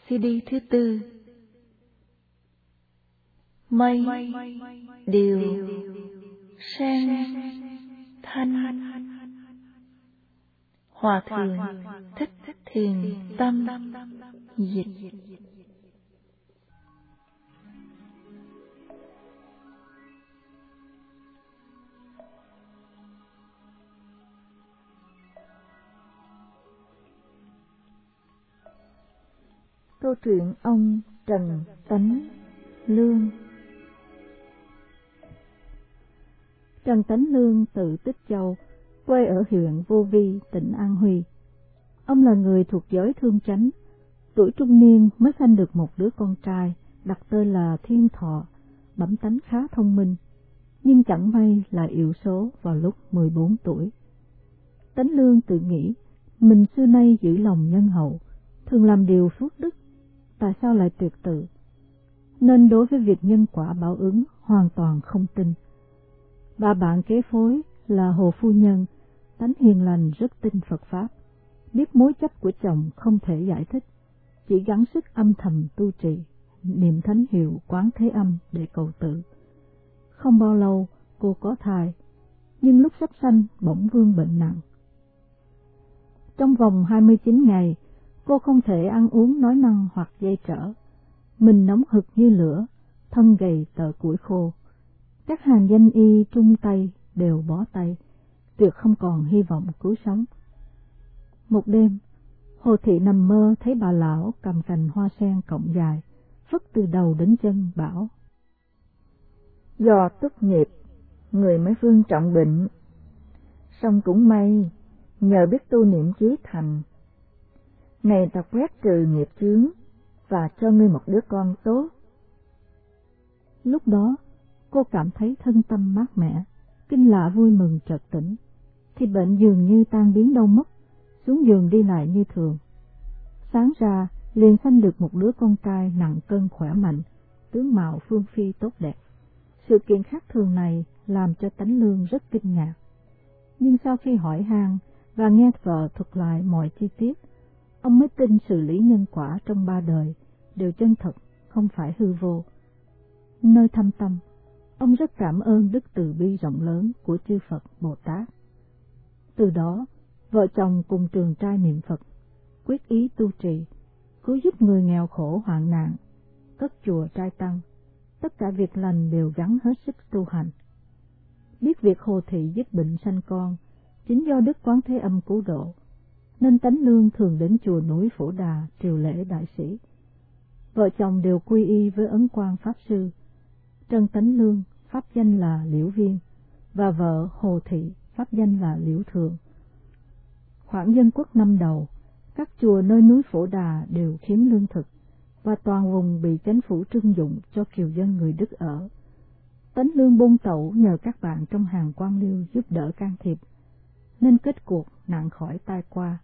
CD thứ tư. Mây điều sen thanh. Hòa thượng Thích Thiền Tâm dịch. Câu chuyện ông Trần Tánh Lương. Trần Tánh Lương tự Tích Châu, quê ở huyện Vô Vi, tỉnh An Huy. Ông là người thuộc giới thương chánh, tuổi trung niên mới sanh được một đứa con trai, đặt tên là Thiên Thọ, bẩm tánh khá thông minh, nhưng chẳng may là yểu số vào lúc 14 tuổi. Tánh Lương tự nghĩ, mình xưa nay giữ lòng nhân hậu, thường làm điều phước đức, tại sao lại tuyệt tự? Nên đối với việc nhân quả báo ứng hoàn toàn không tin. Bà bạn kế phối là Hồ Phu Nhân, tánh hiền lành rất tin Phật Pháp, biết mối chấp của chồng không thể giải thích, chỉ gắng sức âm thầm tu trì, niệm thánh hiệu Quán Thế Âm để cầu tự. Không bao lâu cô có thai, nhưng lúc sắp sanh bỗng vương bệnh nặng. Trong vòng 29 ngày, cô không thể ăn uống nói năng hoặc dây trở, mình nóng hực như lửa, thân gầy tợ củi khô. Các hàng danh y trung Tây đều bó tay, tuyệt không còn hy vọng cứu sống. Một đêm, Hồ Thị nằm mơ thấy bà lão cầm cành hoa sen cọng dài, phất từ đầu đến chân bảo: do tốt nghiệp, người mới vương trọng bệnh, song cũng may, nhờ biết tu niệm chí thành. Này ta quét trừ nghiệp chướng, và cho ngươi một đứa con tốt. Lúc đó, cô cảm thấy thân tâm mát mẻ, kinh lạ vui mừng chợt tỉnh, thì bệnh dường như tan biến đâu mất, xuống giường đi lại như thường. Sáng ra, liền sanh được một đứa con trai nặng cân khỏe mạnh, tướng mạo phương phi tốt đẹp. Sự kiện khác thường này làm cho Tánh Lương rất kinh ngạc. Nhưng sau khi hỏi han và nghe vợ thuật lại mọi chi tiết, ông mới tin xử lý nhân quả trong 3 đời đều chân thật, không phải hư vô. Nơi thâm tâm, ông rất cảm ơn đức từ bi rộng lớn của chư Phật Bồ Tát. Từ đó, vợ chồng cùng trường trai niệm Phật, quyết ý tu trì, cứu giúp người nghèo khổ hoạn nạn, cất chùa trai tăng, tất cả việc lành đều gắng hết sức tu hành. Biết việc Hồ Thị giúp bệnh sanh con, chính do Đức Quán Thế Âm cứu độ, nên Tánh Lương thường đến chùa núi Phổ Đà triều lễ đại sĩ. Vợ chồng đều quy y với Ấn Quang Pháp Sư. Trần Tánh Lương pháp danh là Liễu Viên, và vợ Hồ Thị pháp danh là Liễu Thường. Khoảng Dân Quốc năm đầu, các chùa nơi núi Phổ Đà đều khiếm lương thực, và toàn vùng bị chính phủ trưng dụng cho kiều dân người Đức ở. Tánh Lương bôn tẩu nhờ các bạn trong hàng quan liêu giúp đỡ can thiệp, nên kết cuộc nạn khỏi tai qua.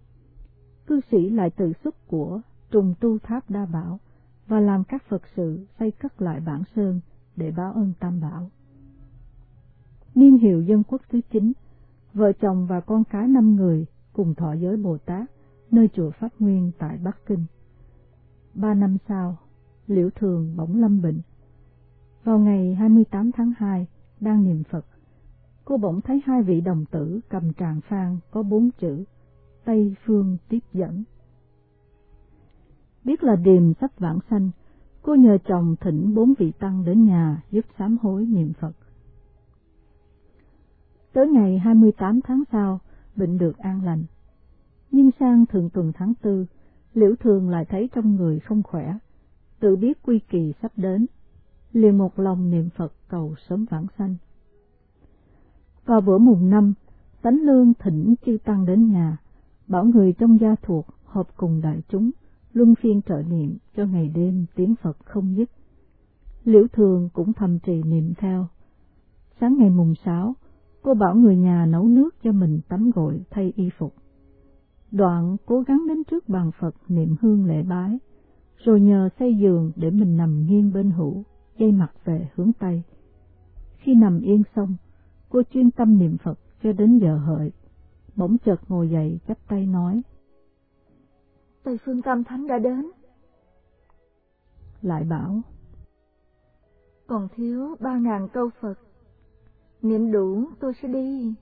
Cư sĩ lại tự xuất của trùng tu tháp Đa Bảo và làm các Phật sự xây cất lại Bản Sơn để báo ơn Tam Bảo. Niên hiệu Dân Quốc thứ 9, vợ chồng và con cái 5 người cùng thọ giới Bồ Tát nơi chùa Pháp Nguyên tại Bắc Kinh. 3 năm sau, Liễu Thường bỗng lâm bệnh. Vào ngày 28 tháng 2, đang niệm Phật, cô bỗng thấy 2 vị đồng tử cầm tràng phan có 4 chữ Tây Phương Tiếp Dẫn. Biết là điềm sắp vãng sanh, cô nhờ chồng thỉnh 4 vị tăng đến nhà giúp sám hối niệm Phật. Tới ngày 28 tháng sau, bệnh được an lành. Nhưng sang thượng tuần tháng 4, Liễu Thường lại thấy trong người không khỏe, tự biết quy kỳ sắp đến, liền một lòng niệm Phật cầu sớm vãng sanh. Vào bữa mùng 5, Tánh Lương thỉnh chư tăng đến nhà, bảo người trong gia thuộc họp cùng đại chúng, luân phiên trợ niệm cho ngày đêm tiếng Phật không dứt. Liễu Thường cũng thầm trì niệm theo. Sáng ngày mùng 6, cô bảo người nhà nấu nước cho mình tắm gội thay y phục. Đoạn cố gắng đến trước bàn Phật niệm hương lễ bái, rồi nhờ xây giường để mình nằm nghiêng bên hữu, dây mặt về hướng Tây. Khi nằm yên xong, cô chuyên tâm niệm Phật cho đến giờ hợi, bỗng chợt ngồi dậy chắp tay nói: Tây Phương Tam Thánh đã đến, lại bảo: Còn thiếu 3.000 câu Phật, niệm đủ tôi sẽ đi.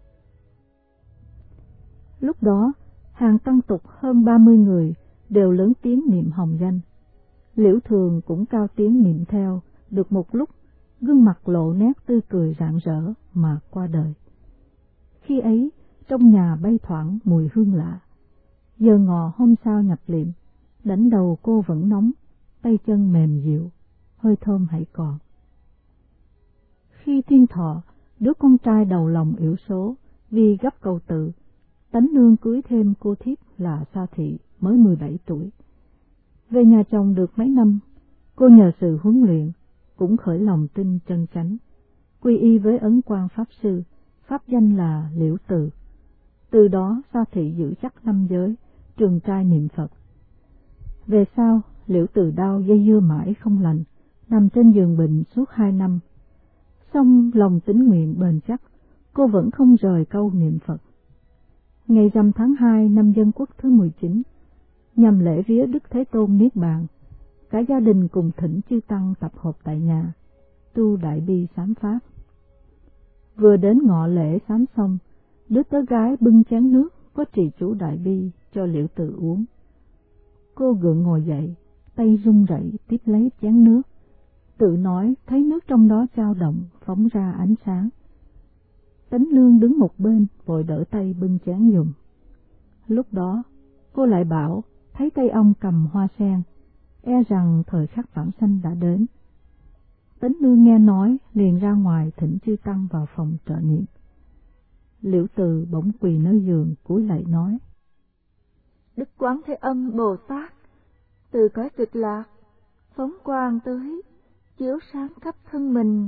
Lúc đó, hàng tăng tục hơn 30 người đều lớn tiếng niệm hồng danh. Liễu Thường cũng cao tiếng niệm theo, được một lúc, gương mặt lộ nét tươi cười rạng rỡ mà qua đời. Khi ấy, trong nhà bay thoảng mùi hương lạ. Giờ ngọ hôm sau nhập liệm, đảnh đầu cô vẫn nóng, tay chân mềm dịu, hơi thơm hãy còn. Khi Thiên Thọ, đứa con trai đầu lòng yểu số, vì gấp cầu tự, Tánh Nương cưới thêm cô thiếp là Sa Thị mới 17 tuổi. Về nhà chồng được mấy năm, cô nhờ sự huấn luyện, cũng khởi lòng tin chân chánh, quy y với Ấn Quang Pháp Sư, pháp danh là Liễu Từ. Từ đó Sa Thị giữ chắc 5 giới, trường trai niệm Phật. Về sau, Liễu Từ đau dây dưa mãi không lành, nằm trên giường bệnh suốt 2 năm. Song lòng tín nguyện bền chắc, cô vẫn không rời câu niệm Phật. Ngày rằm tháng 2 năm Dân Quốc thứ 19, nhằm lễ vía Đức Thế Tôn Niết Bàn, cả gia đình cùng thỉnh chư tăng tập hợp tại nhà, tu đại bi sám pháp. Vừa đến ngọ lễ sám xong, đứa tớ gái bưng chén nước có trì chú đại bi cho Liễu Từ uống. Cô gượng ngồi dậy, tay run rẩy tiếp lấy chén nước, tự nói thấy nước trong đó dao động, phóng ra ánh sáng. Tánh Lương đứng một bên vội đỡ tay bưng chén giùm. Lúc đó, cô lại bảo thấy tay ông cầm hoa sen, e rằng thời khắc vãng sanh đã đến. Tánh Lương nghe nói liền ra ngoài thỉnh chư tăng vào phòng trợ niệm. Liễu Từ bỗng quỳ nơi giường cúi lạy nói: Đức Quán Thế Âm Bồ Tát từ cõi Cực Lạc phóng quang tới, chiếu sáng khắp thân mình.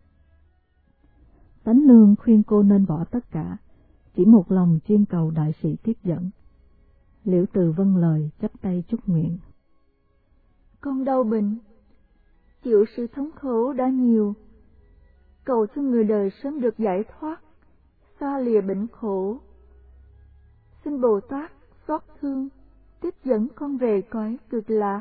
Tánh Lương khuyên cô nên bỏ tất cả, chỉ một lòng chuyên cầu đại sĩ tiếp dẫn. Liễu Từ vâng lời chắp tay chúc nguyện: Con đau bệnh, chịu sự thống khổ đã nhiều, cầu cho người đời sớm được giải thoát, xa lìa bệnh khổ. Xin Bồ Tát xót thương, tiếp dẫn con về cõi Cực Lạc.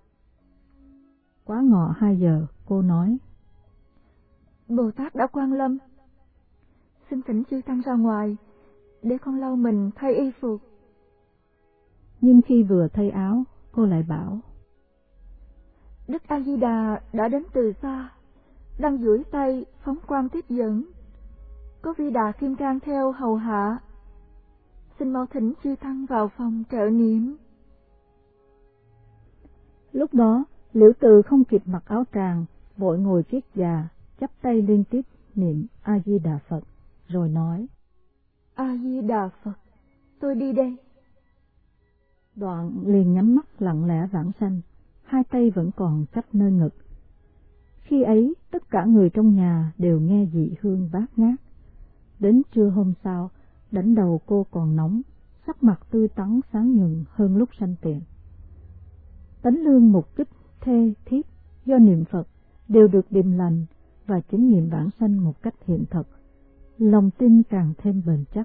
Quá ngọ 2 giờ, cô nói: Bồ Tát đã quang lâm, xin thỉnh chư tăng ra ngoài để con lau mình thay y phục. Nhưng khi vừa thay áo, cô lại bảo: Đức A Di Đà đã đến từ xa, đang duỗi tay phóng quang tiếp dẫn, có Vi Đà Kim Cang theo hầu hạ. Xin mau thỉnh chư tăng vào phòng trợ niệm. Lúc đó, Liễu Từ không kịp mặc áo tràng, vội ngồi kiết già, chắp tay liên tiếp niệm A Di Đà Phật, rồi nói: A Di Đà Phật, tôi đi đây. Đoạn liền nhắm mắt lặng lẽ vãng sanh, hai tay vẫn còn chắp nơi ngực. Khi ấy, tất cả người trong nhà đều nghe dị hương bát ngát. Đến trưa hôm sau, đảnh đầu cô còn nóng, sắc mặt tươi tắn sáng nhuận hơn lúc sanh tiền. Tánh Lương mục kích thê thiếp do niệm Phật đều được điềm lành và chứng nghiệm vãng sanh một cách hiện thực, lòng tin càng thêm bền chắc.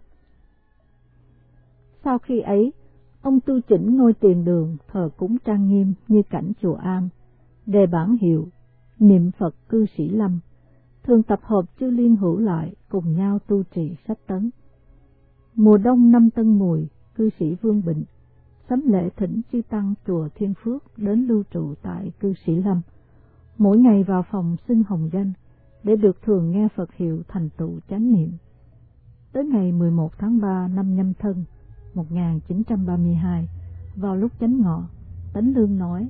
Sau khi ấy, ông tu chỉnh ngôi tiền đường thờ cúng trang nghiêm như cảnh chùa Am, đề bản hiệu Niệm Phật Cư Sĩ Lâm, thường tập hợp chư liên hữu lại cùng nhau tu trì sách tấn. Mùa đông năm Tân Mùi, cư sĩ Vương Bình sắm lễ thỉnh chư tăng chùa Thiên Phước đến lưu trụ tại Cư Sĩ Lâm, mỗi ngày vào phòng xưng hồng danh để được thường nghe Phật hiệu thành tựu chánh niệm. Tới ngày 11 tháng 3 năm Nhâm Thân 1932, vào lúc chánh ngọ, Tánh Lương nói: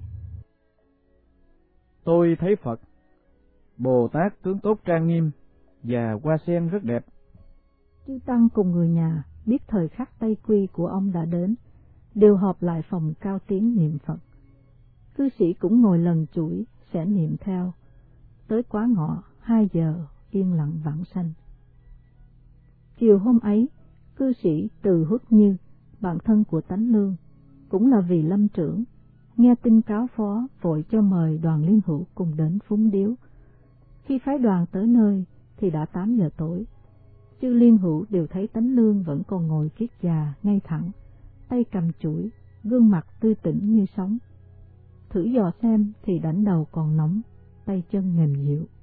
Tôi thấy Phật, Bồ Tát tướng tốt trang nghiêm và hoa sen rất đẹp. Chư tăng cùng người nhà biết thời khắc Tây Quy của ông đã đến, đều họp lại phòng cao tiếng niệm Phật. Cư sĩ cũng ngồi lần chuỗi sẽ niệm theo. Tới quá ngọ 2 giờ yên lặng vãng sanh. Chiều hôm ấy, cư sĩ Từ Huất Như, bạn thân của Tánh Lương, cũng là vì lâm trưởng, nghe tin cáo phó vội cho mời đoàn liên hữu cùng đến phúng điếu. Khi phái đoàn tới nơi thì đã 8 giờ tối. Chư liên hữu đều thấy Tánh Lương vẫn còn ngồi kiết già ngay thẳng, tay cầm chuỗi, gương mặt tươi tỉnh như sóng. thử dò xem thì đảnh đầu còn nóng, tay chân mềm dịu.